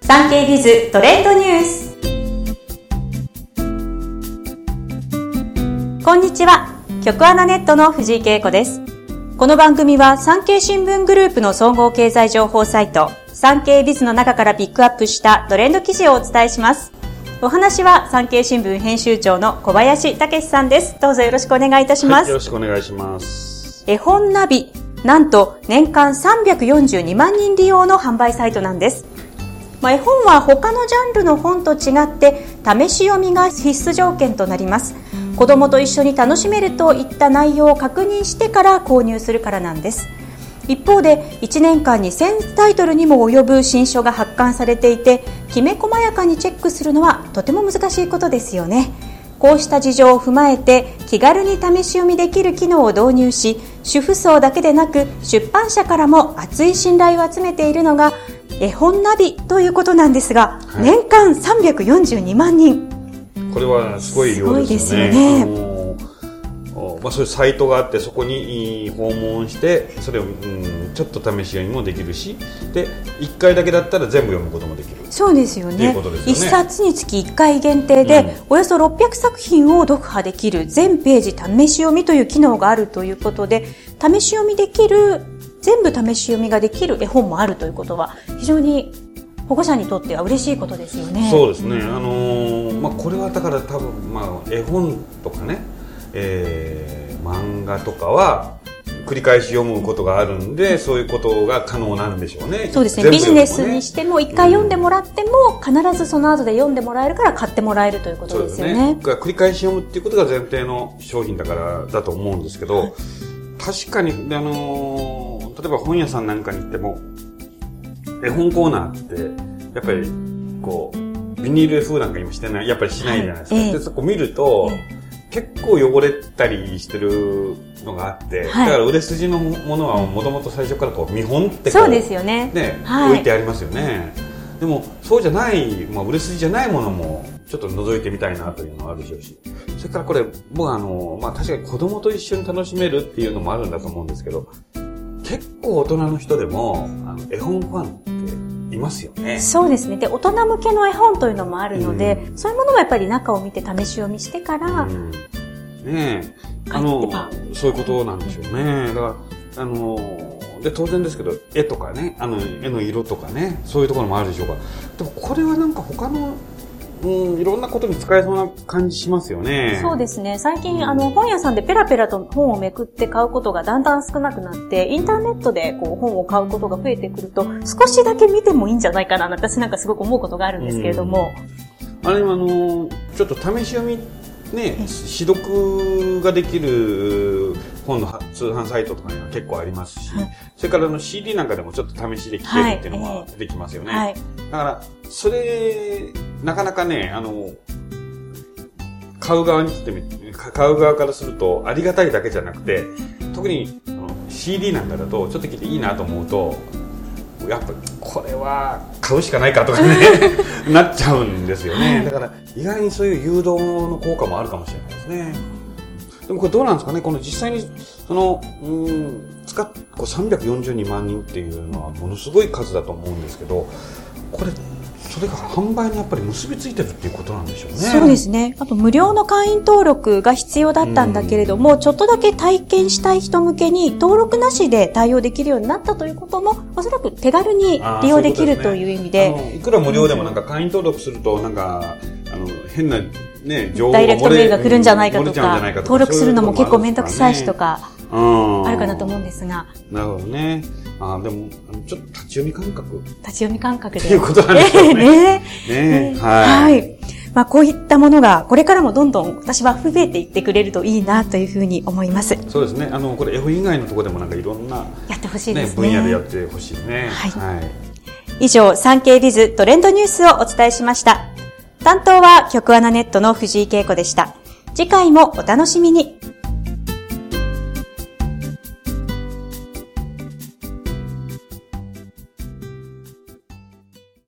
産経ビズトレンドニュース。こんにちは、局アナネットの藤井恵子です。この番組は産経新聞グループの総合経済情報サイト産経ビズの中からピックアップしたトレンド記事をお伝えします。お話は産経新聞編集長の小林武史さんです。どうぞよろしくお願いいたします。 はい、よろしくお願いします。 絵本ナビ、なんと年間342万人利用の販売サイトなんです。絵本は他のジャンルの本と違って試し読みが必須条件となります。子どもと一緒に楽しめるといった内容を確認してから購入するからなんです。一方で1年間に1000タイトルにも及ぶ新書が発刊されていて、きめ細やかにチェックするのはとても難しいことですよね。こうした事情を踏まえて気軽に試し読みできる機能を導入し、主婦層だけでなく出版社からも厚い信頼を集めているのが絵本ナビということなんですが、はい、年間342万人、 これはすごい量ですよね。そういうサイトがあって、そこに訪問してそれをちょっと試し読みもできるし、で1回だけだったら全部読むこともできる。 そうですよね。 っていうことですよね。 1冊につき1回限定で、およそ600作品を読破できる全ページ試し読みという機能があるということで、試し読みできる、全部試し読みができる絵本もあるということは非常に保護者にとっては嬉しいことですよね。 そうですね。これはだから多分、絵本とかね、漫画とかは繰り返し読むことがあるんで、そういうことが可能なんでしょうね。 そうですね。ビジネスにしても1回読んでもらっても、必ずその後で読んでもらえるから買ってもらえるということですよね。そうですね。 繰り返し読むっていうことが前提の商品だからだと思うんですけど、確かに例えば本屋さんなんかに行っても絵本コーナーってやっぱりこうビニール風なんか今してない、やっぱりしないじゃないですか。でそこ見ると、結構汚れたりしてるのがあって、だから売れ筋のものはもともと最初からこう見本ってこう、 そうですよね。 置いてありますよね。でもそうじゃない、売れ筋じゃないものもちょっと覗いてみたいなというのはあるでしょうし、それからこれ僕は確かに子供と一緒に楽しめるっていうのもあるんだと思うんですけど、結構大人の人でも絵本ファンっていますよね。 そうですね。で、大人向けの絵本というのもあるので、そういうものもやっぱり中を見て試し読みしてから、 そういうことなんでしょうね。だからで当然ですけど、絵とかね、絵の色とかね、そういうところもあるでしょうが、でもこれはなんか他のいろんなことに使えそうな感じしますよね。 そうですね。最近本屋さんでペラペラと本をめくって買うことがだんだん少なくなって、インターネットで本を買うことが増えてくると、少しだけ見てもいいんじゃないかな、私なんかすごく思うことがあるんですけれども、 ちょっと試し読みね、試読ができる本の通販サイトとかには結構ありますし、それから CD なんかでもちょっと試しで聞けるっていうのが出てきますよね。だからそれなかなかね、買う側からするとありがたいだけじゃなくて、特にCD なんかだとちょっと聞いていいなと思うと、やっぱこれは買うしかないかとかねなっちゃうんですよね。だから意外にそういう誘導の効果もあるかもしれないですね。でもこれどうなんですかね。この実際に342万人っていうのはものすごい数だと思うんですけど、それが販売にやっぱり結びついてるっていうことなんでしょうね。 そうですね。あと無料の会員登録が必要だったんだけれども、ちょっとだけ体験したい人向けに登録なしで対応できるようになったということも、おそらく手軽に利用できるという意味で、 いくら無料でもなんか会員登録するとなんか変なね情報がダイレクトメールが来るんじゃないかとか、登録するのも結構めんどくさいしとかあるかなと思うんですが。 なるほどね。でもちょっと立ち読み感覚でっていうことなんでしょうね。 はい。こういったものがこれからもどんどん私は増えていってくれるといいなというふうに思います。 そうですね。これ絵本以外のところでもなんかいろんなやってほしいですね。 分野でやってほしいですね。 以上、産経ビズトレンドニュースをお伝えしました。担当は局アナネットの藤井恵子でした。次回もお楽しみに。